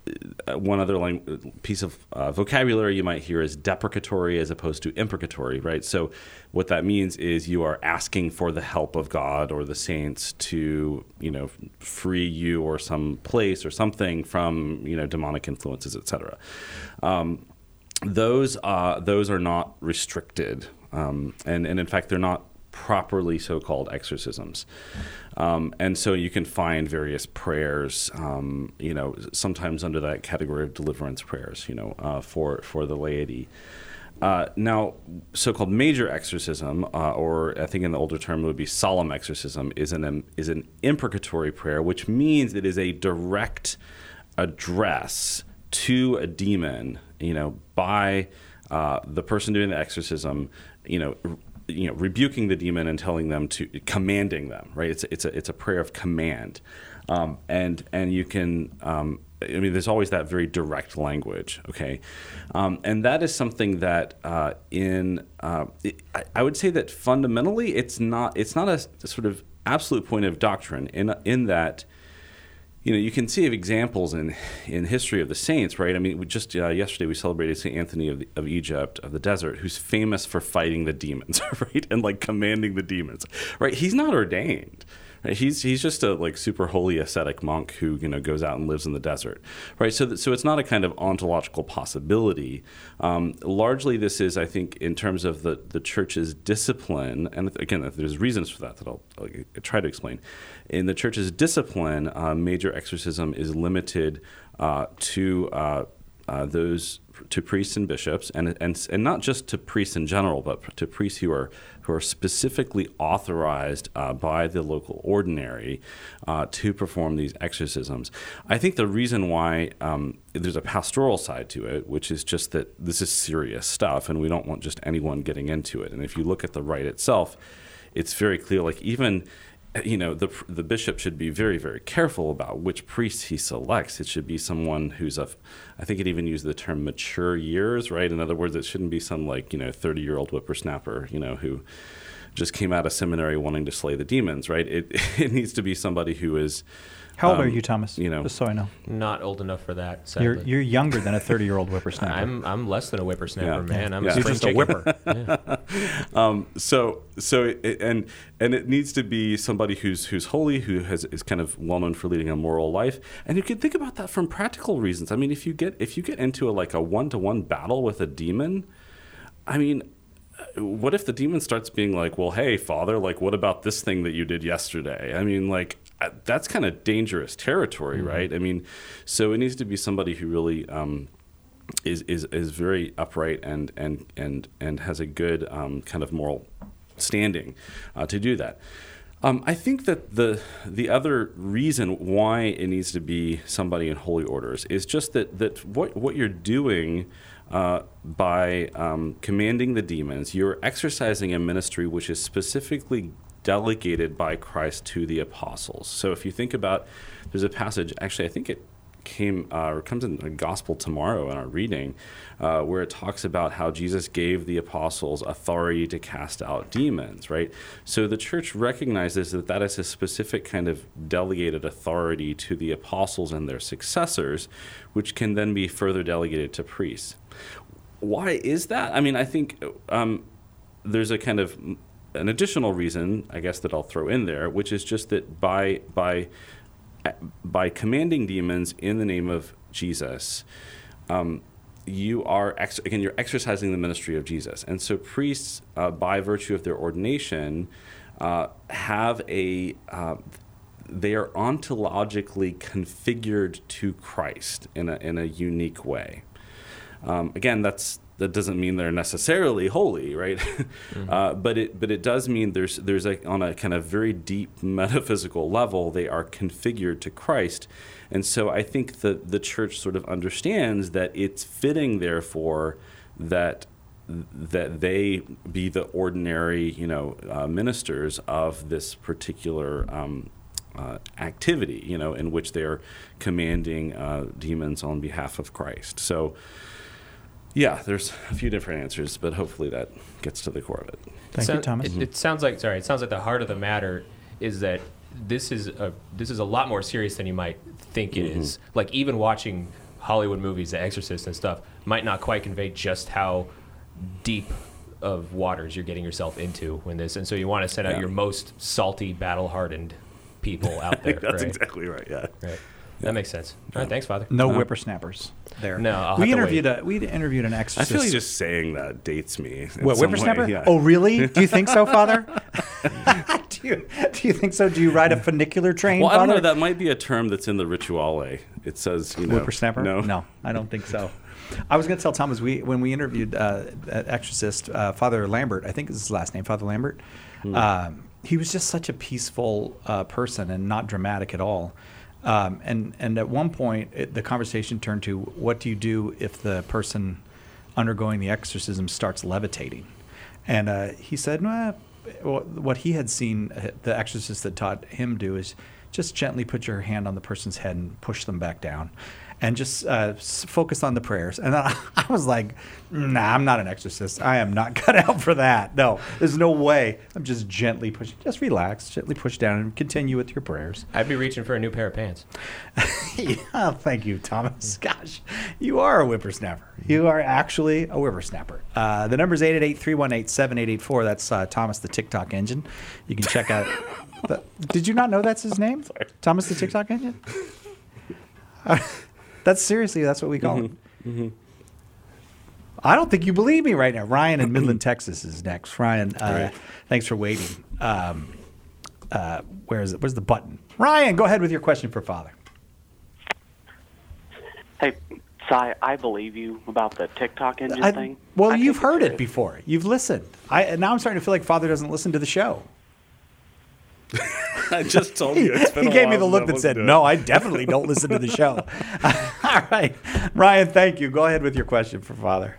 uh, one other lang- piece of uh, vocabulary you might hear is deprecatory as opposed to imprecatory, right? So what that means is you are asking for the help of God or the saints to, you know, free you or some place or something from, you know, demonic influences, et cetera. Um, those, uh, those are not restricted. Um, and, and in fact, they're not properly so-called exorcisms. Um, and so you can find various prayers, um, you know, sometimes under that category of deliverance prayers, you know, uh, for, for the laity. Uh, now, so-called major exorcism, uh, or I think in the older term it would be solemn exorcism, is an, is an imprecatory prayer, which means it is a direct address to a demon, you know, by uh, the person doing the exorcism, you know, you know, rebuking the demon and telling them to, commanding them, right? It's it's a it's a prayer of command, um, and and you can, um, I mean, there's always that very direct language, okay, um, and that is something that uh, in uh, it, I, I would say that fundamentally it's not it's not a, a sort of absolute point of doctrine in in that. You know, you can see examples in, in history of the saints, right? I mean, we just uh, yesterday we celebrated Saint Anthony of, the, of Egypt, of the desert, who's famous for fighting the demons, right? And like commanding the demons, right? He's not ordained. Right? He's he's just a like super holy ascetic monk who, you know, goes out and lives in the desert, right? So that, so it's not a kind of ontological possibility. Um, largely, this is, I think, in terms of the, the church's discipline, and again, there's reasons for that that I'll, I'll try to explain. In the church's discipline, uh, major exorcism is limited uh, to uh, uh, those to priests and bishops, and and and not just to priests in general, but to priests who are who are specifically authorized uh, by the local ordinary uh, to perform these exorcisms. I think the reason why um, there's a pastoral side to it, which is just that this is serious stuff, and we don't want just anyone getting into it. And if you look at the rite itself, it's very clear. Like even you know, the the bishop should be very, very careful about which priest he selects. It should be someone who's of, I think it even used the term mature years, right? In other words, it shouldn't be some like, you know, thirty-year-old whippersnapper, you know, who just came out of seminary wanting to slay the demons, right? It it needs to be somebody who is... How old um, are you, Thomas? You know, just so I know. Not old enough for that, sadly. You're you're younger than a thirty-year-old whippersnapper. I'm I'm less than a whippersnapper, Yeah. man. I'm Yeah. a You're spring just a chicken. whipper. Yeah. um, so so it, and and it needs to be somebody who's who's holy, who has is kind of well known for leading a moral life, and you can think about that from practical reasons. I mean, if you get if you get into a like a one to one battle with a demon, I mean, what if the demon starts being like, well, hey, Father, like, what about this thing that you did yesterday? I mean, like, that's kind of dangerous territory, mm-hmm. right? I mean, so it needs to be somebody who really um, is, is is very upright and and and and has a good um, kind of moral standing uh, to do that. Um, I think that the the other reason why it needs to be somebody in holy orders is just that that what what you're doing uh, by um, commanding the demons, you're exercising a ministry which is specifically delegated by Christ to the apostles. So if you think about, there's a passage, actually I think it came uh, or comes in the gospel tomorrow in our reading, uh, where it talks about how Jesus gave the apostles authority to cast out demons, right? So the church recognizes that that is a specific kind of delegated authority to the apostles and their successors, which can then be further delegated to priests. Why is that? I mean, I think um, there's a kind of an additional reason, I guess, that I'll throw in there, which is just that by by by commanding demons in the name of Jesus, um, you are ex- again you're exercising the ministry of Jesus, and so priests, uh, by virtue of their ordination, uh, have a uh, they are ontologically configured to Christ in a in a unique way. Um, again, that's. That doesn't mean they're necessarily holy, right? Mm-hmm. uh, but it but it does mean there's there's a, on a kind of very deep metaphysical level, they are configured to Christ, and so I think that the church sort of understands that it's fitting, therefore, that that they be the ordinary, you know, uh, ministers of this particular um, uh, activity, you know, in which they are commanding uh, demons on behalf of Christ. So. Yeah, there's a few different answers, but hopefully that gets to the core of it. Thank you, Thomas. It, it sounds like sorry. It sounds like the heart of the matter is that this is a this is a lot more serious than you might think it mm-hmm. is. Like even watching Hollywood movies, The Exorcist and stuff, might not quite convey just how deep of waters you're getting yourself into when this, and so you want to send out Yeah. your most salty, battle-hardened people out there. That's right? exactly right. Yeah. Right. That makes sense. All right, thanks, Father. No Uh, whippersnappers there. No, I'll we have to interviewed wait. a we interviewed an I exorcist. feel like just saying that dates me. in What, some whippersnapper? way, yeah. Oh, really? Do you think so, Father? do you do you think so? Do you ride a funicular train, Well, I don't Father? know. That might be a term that's in the Rituale. It says, you know, Whippersnapper? No, no, I don't think so. I was going to tell Thomas we when we interviewed uh, that exorcist uh, Father Lambert. I think is his last name, Father Lambert. Hmm. Um, he was just such a peaceful uh, person and not dramatic at all. Um, and and at one point, it, the conversation turned to, what do you do if the person undergoing the exorcism starts levitating? And uh, he said, well, what he had seen the exorcist had taught him do is just gently put your hand on the person's head and push them back down. And just uh, s- focus on the prayers. And I, I was like, nah, I'm not an exorcist. I am not cut out for that. No, there's no way. I'm just gently pushing. Just relax, gently push down, and continue with your prayers. I'd be reaching for a new pair of pants. Yeah, thank you, Thomas. Gosh, you are a whippersnapper. You are actually a whippersnapper. Uh, the number is eight eight eight, three one eight, seven eight eight four. That's uh, Thomas the TikTok Engine. You can check out. The, did you not know that's his name? Sorry. Thomas the TikTok Engine? Uh, That's seriously, that's what we call him. Mm-hmm. I don't think you believe me right now. Ryan in Midland, Texas is next. Ryan, uh, Right. thanks for waiting. Um, uh, where is it? Where's the button? Ryan, go ahead with your question for Father. Hey, Si, I believe you about the TikTok engine I- thing. well, I you've think heard it's it before. You've listened. I and now I'm starting to feel like Father doesn't listen to the show. I just told He, you. It's been he a gave me while the look since I that said, listened to "No, it." I definitely don't listen to the show." All right, Ryan, thank you. Go ahead with your question for Father.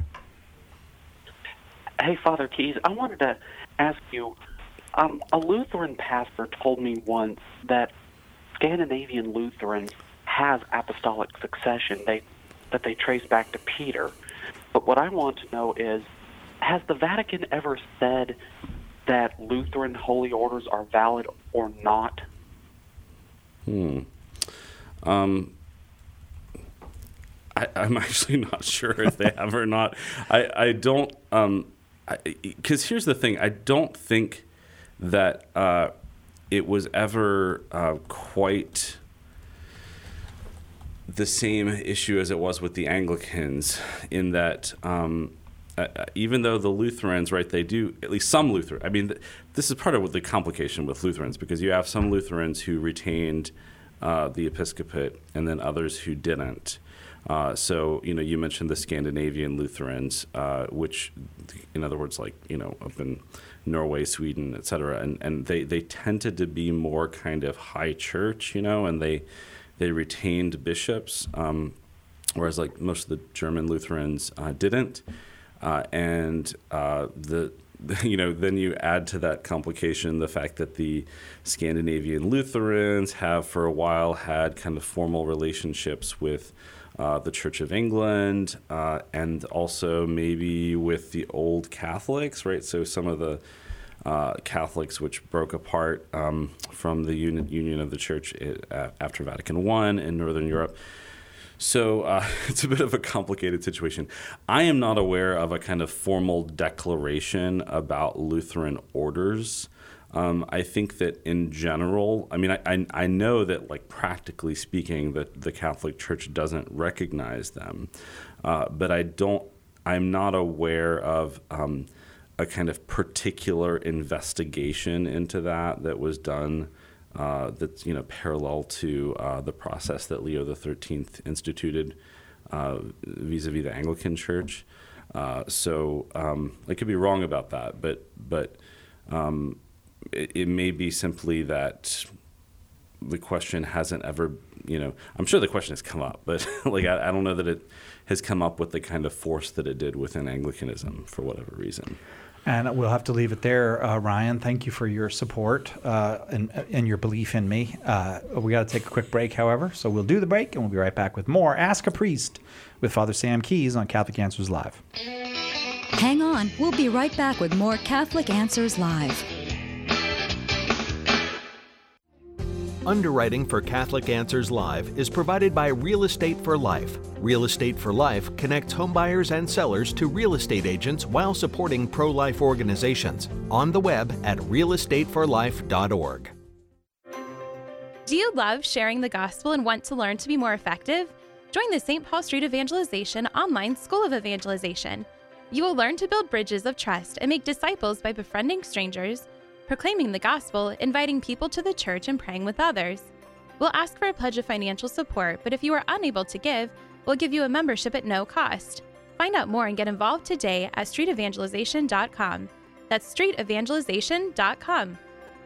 Hey, Father Keys, I wanted to ask you, um, a Lutheran pastor told me once that Scandinavian Lutherans have apostolic succession, they, that they trace back to Peter. But what I want to know is, has the Vatican ever said that Lutheran holy orders are valid or not? Hmm. Um, I, I'm actually not sure if they have or not. I, I don't, um, because here's the thing. I don't think that uh, it was ever uh, quite the same issue as it was with the Anglicans, in that um, uh, even though the Lutherans, right, they do, at least some Lutheran, I mean, th- this is part of the complication with Lutherans, because you have some Lutherans who retained uh, the episcopate and then others who didn't. Uh, so, you know, you mentioned the Scandinavian Lutherans, uh, which, in other words, like, you know, up in Norway, Sweden, et cetera, and, and they, they tended to be more kind of high church, you know, and they they retained bishops, um, whereas, like, most of the German Lutherans uh, didn't. Uh, and uh, the you know, then you add to that complication the fact that the Scandinavian Lutherans have for a while had kind of formal relationships with uh, the Church of England, uh, and also maybe with the old Catholics, right? So some of the uh, Catholics which broke apart um, from the uni- Union of the Church uh, after Vatican One in Northern Europe. So uh, it's a bit of a complicated situation. I am not aware of a kind of formal declaration about Lutheran orders. Um, I think that in general, I mean, I, I, I know that, like, practically speaking, that the Catholic Church doesn't recognize them, uh, but I don't. I'm not aware of um, a kind of particular investigation into that that was done. Uh, that's, you know, parallel to uh, the process that Leo the thirteenth instituted uh, vis-a-vis the Anglican Church. Uh, so um, I could be wrong about that, but but um, it, it may be simply that the question hasn't ever, you know, I'm sure the question has come up, but like I, I don't know that it has come up with the kind of force that it did within Anglicanism for whatever reason. And we'll have to leave it there, uh, Ryan. Thank you for your support uh, and, and your belief in me. Uh, we got to take a quick break, however, so we'll do the break, and we'll be right back with more Ask a Priest with Father Sam Keys on Catholic Answers Live. Hang on. We'll be right back with more Catholic Answers Live. Underwriting for Catholic Answers Live is provided by Real Estate for Life. Real Estate for Life connects homebuyers and sellers to real estate agents while supporting pro-life organizations. On the web at real estate for life dot org. Do you love sharing the gospel and want to learn to be more effective? Join the Saint Paul Street Evangelization online School of Evangelization. You will learn to build bridges of trust and make disciples by befriending strangers, proclaiming the gospel, inviting people to the church, and praying with others. We'll ask for a pledge of financial support, but if you are unable to give, we'll give you a membership at no cost. Find out more and get involved today at street evangelization dot com. That's street evangelization dot com.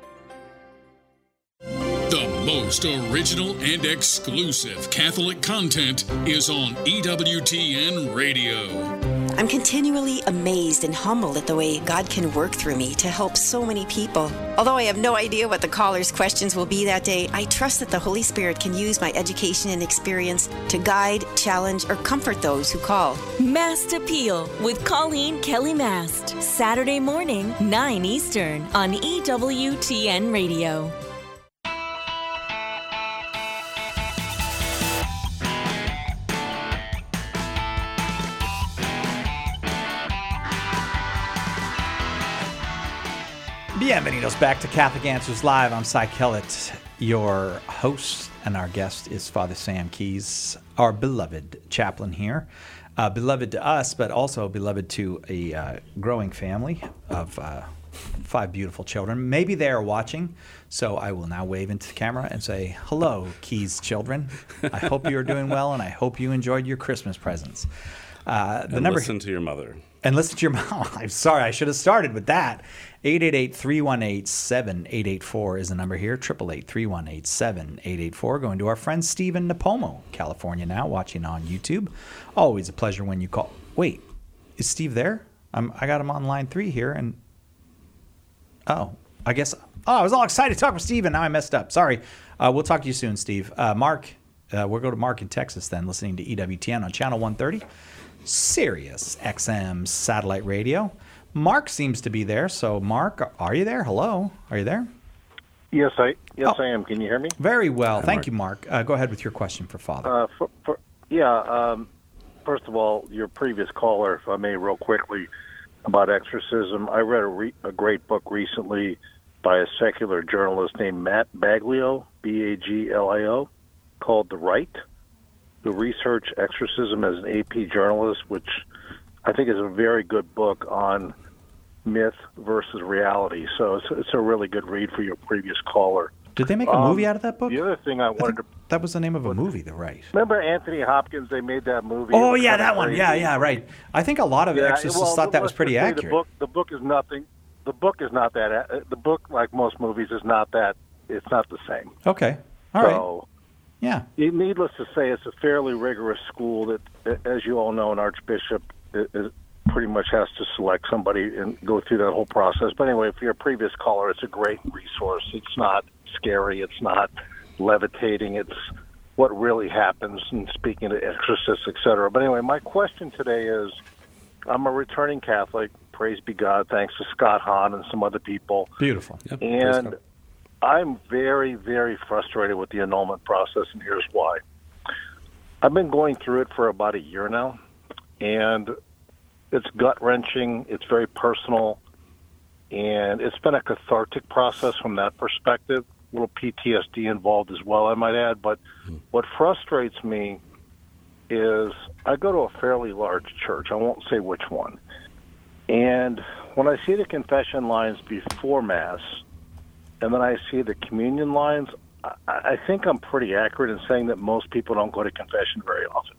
The most original and exclusive Catholic content is on E W T N Radio. I'm continually amazed and humbled at the way God can work through me to help so many people. Although I have no idea what the caller's questions will be that day, I trust that the Holy Spirit can use my education and experience to guide, challenge, or comfort those who call. Mast Appeal with Colleen Kelly Mast. Saturday morning, nine Eastern on E W T N Radio. Bienvenidos back to Catholic Answers Live. I'm Cy Kellett, your host, and our guest is Father Sam Keys, our beloved chaplain here. Uh, beloved to us, but also beloved to a uh, growing family of uh, five beautiful children. Maybe they are watching, so I will now wave into the camera and say, hello, Keys children. I hope you are doing well, and I hope you enjoyed your Christmas presents. Uh, the and number listen to your mother. And listen to your mom. I'm sorry, I should have started with that. eight eight eight, three one eight, seven eight eight four is the number here. eight eight eight, three one eight, seven eight eight four. Going to our friend Stephen Napomo, California now, watching on YouTube. Always a pleasure when you call. Wait, is Steve there? I'm, I got him on line three here. And oh, I guess. Oh, I was all excited to talk with Steve, and now I messed up. Sorry. Uh, we'll talk to you soon, Steve. Uh, Mark, uh, we'll go to Mark in Texas then, listening to E W T N on Channel one thirty. Sirius X M satellite radio. Mark seems to be there. So, Mark, are you there? Hello, are you there? Yes, I yes oh. I am. Can you hear me? Very well, Hi, thank Mark. you, Mark. Uh, go ahead with your question for Father. Uh, for, for, yeah. Um, first of all, your previous caller, if I may, real quickly about exorcism. I read a, re- a great book recently by a secular journalist named Matt Baglio, B A G L I O, called "The Rite," who researched exorcism as an A P journalist, which I think is a very good book on myth versus reality. So it's, it's a really good read for your previous caller. Did they make a um, movie out of that book? The other thing I wanted to... That was the name of a movie, though, right? Remember Anthony Hopkins? They made that movie. Oh, yeah, that one. Yeah, yeah, right. I think a lot of yeah, exorcists well, thought that was let's pretty just say accurate. The book, the book is nothing. The book is not that... The book, like most movies, is not that... It's not the same. Okay. All right. so, Yeah. Needless to say, it's a fairly rigorous school that, as you all know, an archbishop is, pretty much has to select somebody and go through that whole process. But anyway, for your previous caller, it's a great resource. It's not scary. It's not levitating. It's what really happens in speaking to exorcists, et cetera. But anyway, my question today is, I'm a returning Catholic. Praise be God. Thanks to Scott Hahn and some other people. Beautiful. Yep, and I'm very, very frustrated with the annulment process, and here's why. I've been going through it for about a year now, and it's gut-wrenching. It's very personal, and it's been a cathartic process from that perspective. A little P T S D involved as well, I might add. But what frustrates me is I go to a fairly large church. I won't say which one. And when I see the confession lines before Mass, and then I see the communion lines, I, I think I'm pretty accurate in saying that most people don't go to confession very often.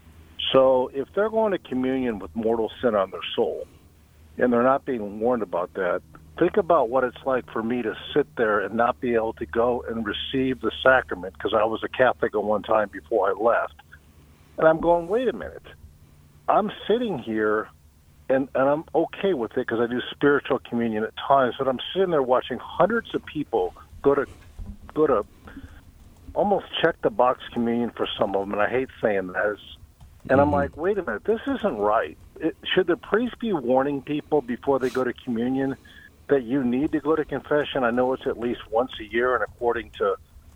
So if they're going to communion with mortal sin on their soul, and they're not being warned about that, think about what it's like for me to sit there and not be able to go and receive the sacrament, because I was a Catholic at one time before I left. And I'm going, wait a minute. I'm sitting here, and, and I'm okay with it because I do spiritual communion at times, but I'm sitting there watching hundreds of people go to go to almost check-the-box communion for some of them, and I hate saying that. It's, And I'm like, wait a minute, this isn't right. It, should the priest be warning people before they go to communion that you need to go to confession? I know it's at least once a year, and according to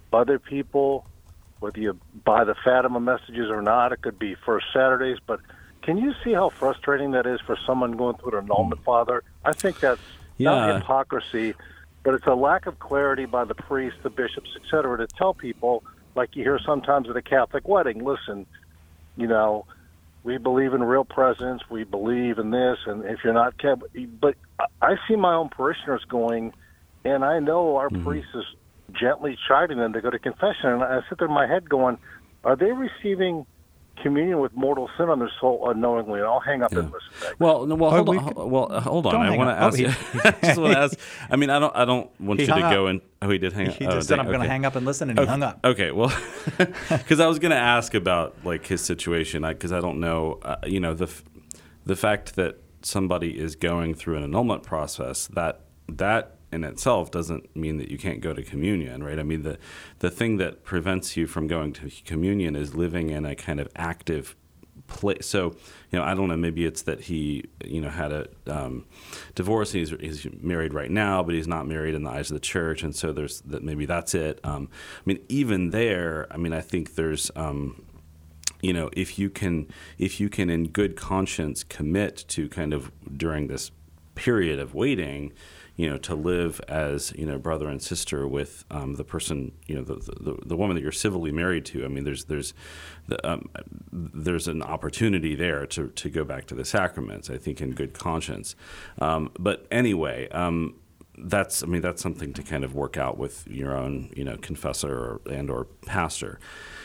other people, whether you buy the Fatima messages or not. It could be First Saturdays, but can you see how frustrating that is for someone going through an annulment, Father? I think that's Yeah. not hypocrisy, but it's a lack of clarity by the priests, the bishops, et cetera, to tell people, like you hear sometimes at a Catholic wedding, listen, you know, we believe in real presence, we believe in this, and if you're not Catholic, but I see my own parishioners going, and I know our mm-hmm. priest is gently chiding them to go to confession, and I sit there in my head going, are they receiving communion with mortal sin on their soul unknowingly? And I'll hang up yeah. and listen back. Well, no, well, Oh, hold we on. could- ho- Well, uh, hold on. Don't I hang want to up. ask. Oh, you, he- I just want to ask. I mean, I don't. I don't want He you to hung go up. and. Oh, he did hang up. He oh, just said, dang, I'm going to okay. hang up and listen, and he okay. hung up. Okay, well, because I was going to ask about like his situation, because I, I don't know. Uh, you know, the f- the fact that somebody is going through an annulment process, that that in itself doesn't mean that you can't go to communion, right? I mean, the the thing that prevents you from going to communion is living in a kind of active place. So, you know, I don't know, maybe it's that he, you know, had a um, divorce. He's, he's married right now, but he's not married in the eyes of the church. And so there's that, maybe that's it. Um, I mean, even there, I mean, I think there's, um, you know, if you can, if you can in good conscience commit to kind of during this period of waiting, you know, to live as, you know, brother and sister with um, the person, you know, the, the the woman that you're civilly married to. I mean, there's there's the, um, there's an opportunity there to, to go back to the sacraments, I think, in good conscience. Um, but anyway, um, that's I mean that's something to kind of work out with your own, you know, confessor or, and or pastor.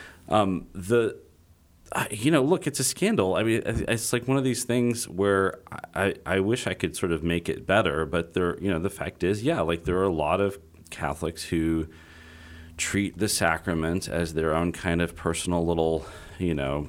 Um, the I- You know, look, it's a scandal. I mean, it's like one of these things where I, I wish I could sort of make it better, but there, you know, the fact is, yeah, like there are a lot of Catholics who treat the sacrament as their own kind of personal little, you know,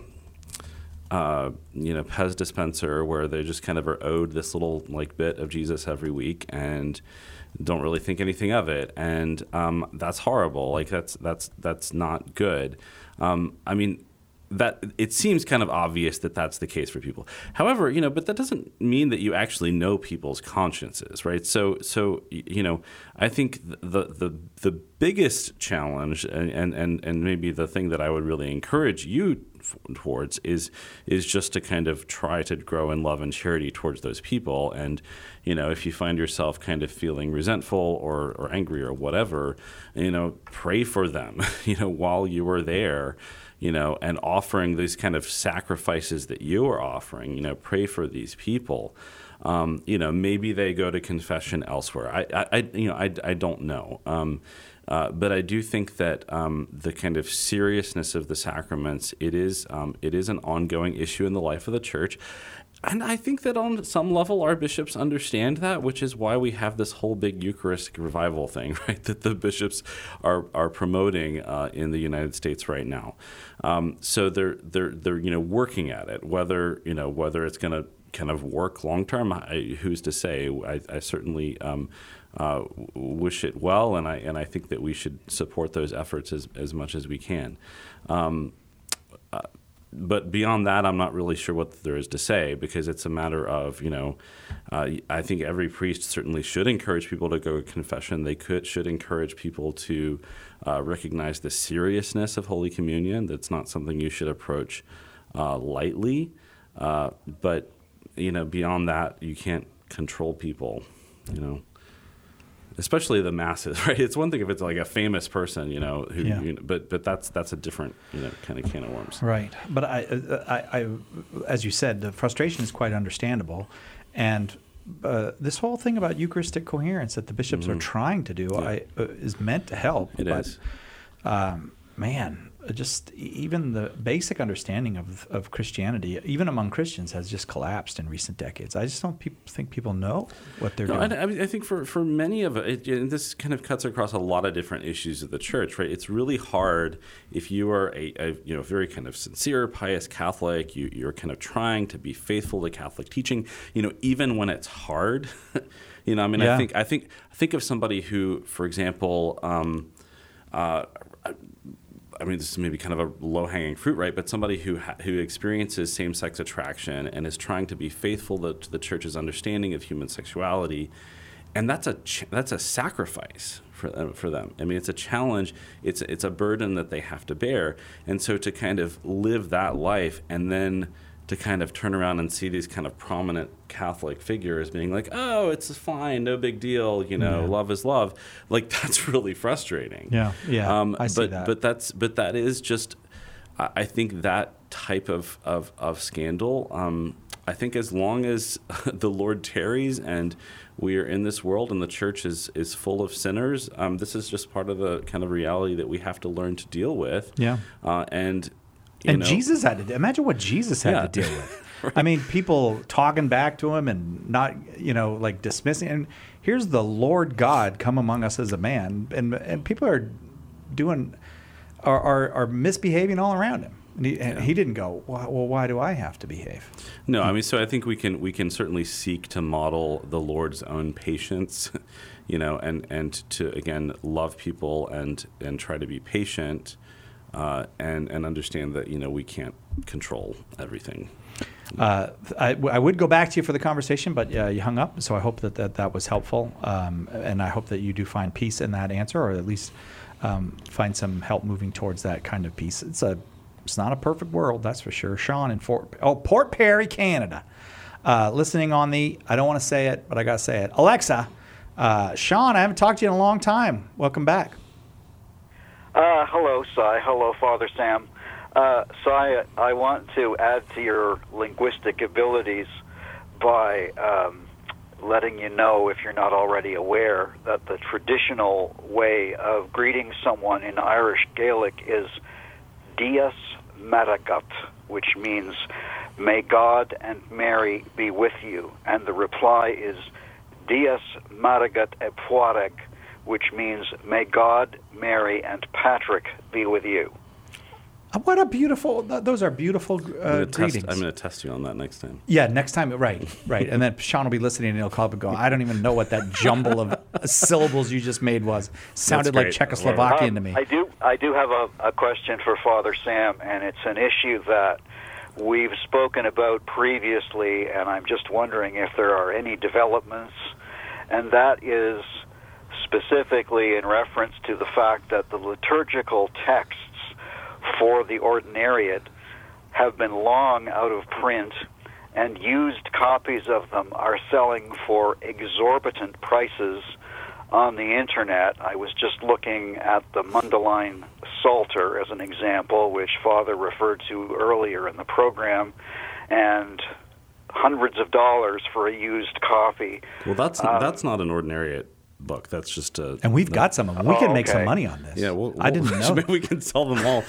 uh, you know, Pez dispenser where they just kind of are owed this little like bit of Jesus every week and don't really think anything of it, and um, that's horrible. Like that's that's that's not good. Um, I mean. That it seems kind of obvious that that's the case for people. However, you know, but that doesn't mean that you actually know people's consciences, right? So, so you know, I think the the the biggest challenge, and and and maybe the thing that I would really encourage you towards is is just to kind of try to grow in love and charity towards those people. And you know, if you find yourself kind of feeling resentful or or angry or whatever, you know, pray for them. You know, while you are there. You know, and offering these kind of sacrifices that you are offering, you know, pray for these people. Um, you know, maybe they go to confession elsewhere. I, I, I you know, I, I don't know. Um, uh, but I do think that um, the kind of seriousness of the sacraments, it is, um, it is an ongoing issue in the life of the church. And I think that on some level our bishops understand that, which is why we have this whole big Eucharistic revival thing, right, that the bishops are are promoting uh, in the United States right now. Um, so they're they're they're you know working at it. Whether you know whether it's going to kind of work long term, who's to say? I, I certainly um, uh, wish it well, and I and I think that we should support those efforts as as much as we can. Um, uh, But beyond that, I'm not really sure what there is to say, because it's a matter of, you know, uh, I think every priest certainly should encourage people to go to confession. They could should encourage people to uh, recognize the seriousness of Holy Communion. That's not something you should approach uh, lightly. Uh, but, you know, beyond that, you can't control people, you know. Especially the masses, right? It's one thing if it's like a famous person, you know, who, Yeah. you know, but but that's that's a different, you know, kind of can of worms. Right. But I, I, I, as you said, the frustration is quite understandable. And uh, this whole thing about Eucharistic coherence that the bishops Mhm. are trying to do Yeah. I, uh, is meant to help. It but, is. Um, man, just even the basic understanding of, of Christianity, even among Christians, has just collapsed in recent decades. I just don't peop think people know what they're No, doing. I, I mean, I think for, for many of it, it, and this kind of cuts across a lot of different issues of the church, right? It's really hard if you are a, a you know very kind of sincere, pious Catholic. You, you're kind of trying to be faithful to Catholic teaching. You know, even when it's hard. you know, I mean, Yeah. I think I think I think of somebody who, for example. Um, uh, I mean, this is maybe kind of a low-hanging fruit, right? But somebody who ha- who experiences same-sex attraction and is trying to be faithful to, to the church's understanding of human sexuality, and that's a ch- that's a sacrifice for them, for them. I mean, it's a challenge. It's it's a burden that they have to bear, and so to kind of live that life, and then to kind of turn around and see these kind of prominent Catholic figures being like, "Oh, it's fine, no big deal," you know, Yeah. love is love. Like, that's really frustrating. Yeah, yeah, Um, I see but, that. But that's but that is just, I I think that type of of, of scandal. Um, I think as long as the Lord tarries and we are in this world and the church is is full of sinners, um, this is just part of the kind of reality that we have to learn to deal with. Yeah. Uh, and you And know, Jesus had to imagine what Jesus had Yeah. to deal with. I mean, people talking back to him and not, you know, like dismissing. And here's the Lord God come among us as a man, and and people are doing are are, are misbehaving all around him. And he, and he didn't go, well, well, why do I have to behave? No, I mean, so I think we can we can certainly seek to model the Lord's own patience, you know, and, and to again love people and and try to be patient, uh, and and understand that you know we can't control everything. Uh, I, I would go back to you for the conversation, but uh, you hung up. So I hope that that, that was helpful, um, and I hope that you do find peace in that answer, or at least um, find some help moving towards that kind of peace. It's a It's not a perfect world, that's for sure. Sean in Fort oh Port Perry, Canada, uh, listening on the I don't want to say it, but I gotta say it. Alexa, uh, Sean, I haven't talked to you in a long time. Welcome back. Uh, hello, Cy. Hello, Father Sam. Uh, Cy, I want to add to your linguistic abilities by um, letting you know, if you're not already aware, that the traditional way of greeting someone in Irish Gaelic is Dias Maragat, which means, may God and Mary be with you. And the reply is Dias Maragat e Poireg, which means, may God, Mary, and Patrick be with you. What a beautiful, th- those are beautiful I'm uh, gonna test, greetings. I'm going to test you on that next time. Yeah, next time, right, right. And then Sean will be listening and he'll call up and go, I don't even know what that jumble of syllables you just made was. Sounded like great. Czechoslovakian Um, to me. I do, I do have a, a question for Father Sam, and it's an issue that we've spoken about previously, and I'm just wondering if there are any developments, and that is specifically in reference to the fact that the liturgical texts for the ordinariate have been long out of print, and used copies of them are selling for exorbitant prices on the internet. I was just looking at the Mundelein Psalter as an example, which Father referred to earlier in the program, and hundreds of dollars for a used copy. Well, that's Um, that's not an ordinariat book. That's just a. And we've no. got some of them. We can Oh, make some okay. money on this. Yeah, we'll, I didn't we'll- know. Maybe we can sell them all.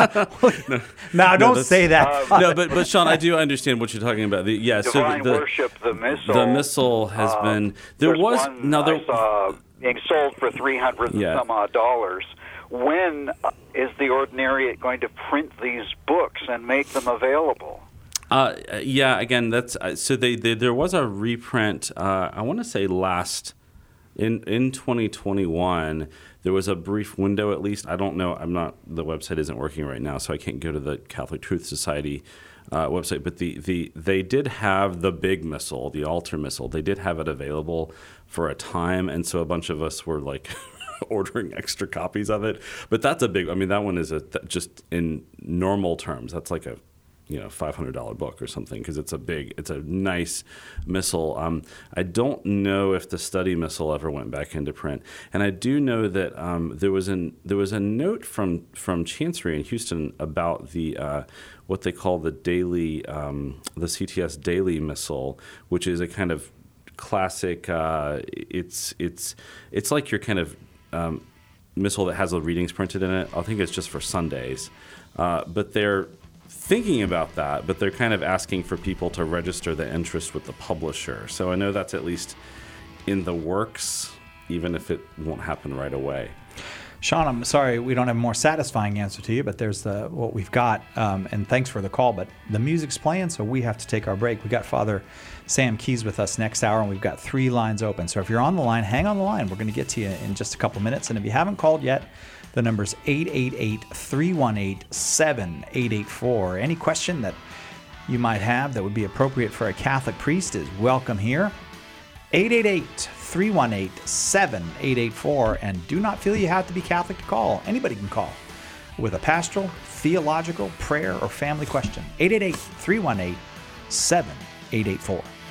no, no, don't that's- say that. no, but but Sean, I do understand what you're talking about. The, yeah, Divine so the, the Worship, the Missal. the missal has uh, been there there's was one now there I saw being sold for three hundred Yeah. and some odd dollars. When uh, is the Ordinariate going to print these books and make them available? Uh, yeah, again, that's uh, so they, they there was a reprint. Uh, I want to say last in in twenty twenty-one. There was a brief window, at least. I don't know. I'm not. The website isn't working right now, so I can't go to the Catholic Truth Society uh, website. But the, the they did have the big missal, the altar missal. They did have it available for a time, and so a bunch of us were like ordering extra copies of it. But that's a big. I mean, that one is a th- just in normal terms. That's like a you know five hundred dollars book or something, because it's a big, it's a nice missal. Um, I don't know if the study missal ever went back into print, and I do know that um, there was an there was a note from from Chancery in Houston about the uh, what they call the daily um, the C T S daily missal, which is a kind of classic. Uh, it's it's it's like your kind of um, missal that has the readings printed in it. I think it's just for Sundays, uh, but they're thinking about that, but they're kind of asking for people to register the interest with the publisher. So I know that's at least in the works, even if it won't happen right away. Sean, I'm sorry we don't have a more satisfying answer to you, but there's the what we've got. Um, and thanks for the call, but the music's playing, so we have to take our break. We got Father Sam Keys with us next hour, and we've got three lines open. So if you're on the line, hang on the line. We're going to get to you in just a couple minutes. And if you haven't called yet, the number's eight eight eight, three one eight, seven eight eight four. Any question that you might have that would be appropriate for a Catholic priest is welcome here. eight eight eight, three one eight, seven eight eight four. And do not feel you have to be Catholic to call. Anybody can call with a pastoral, theological, prayer, or family question. eight eight eight, three one eight, seven eight eight four.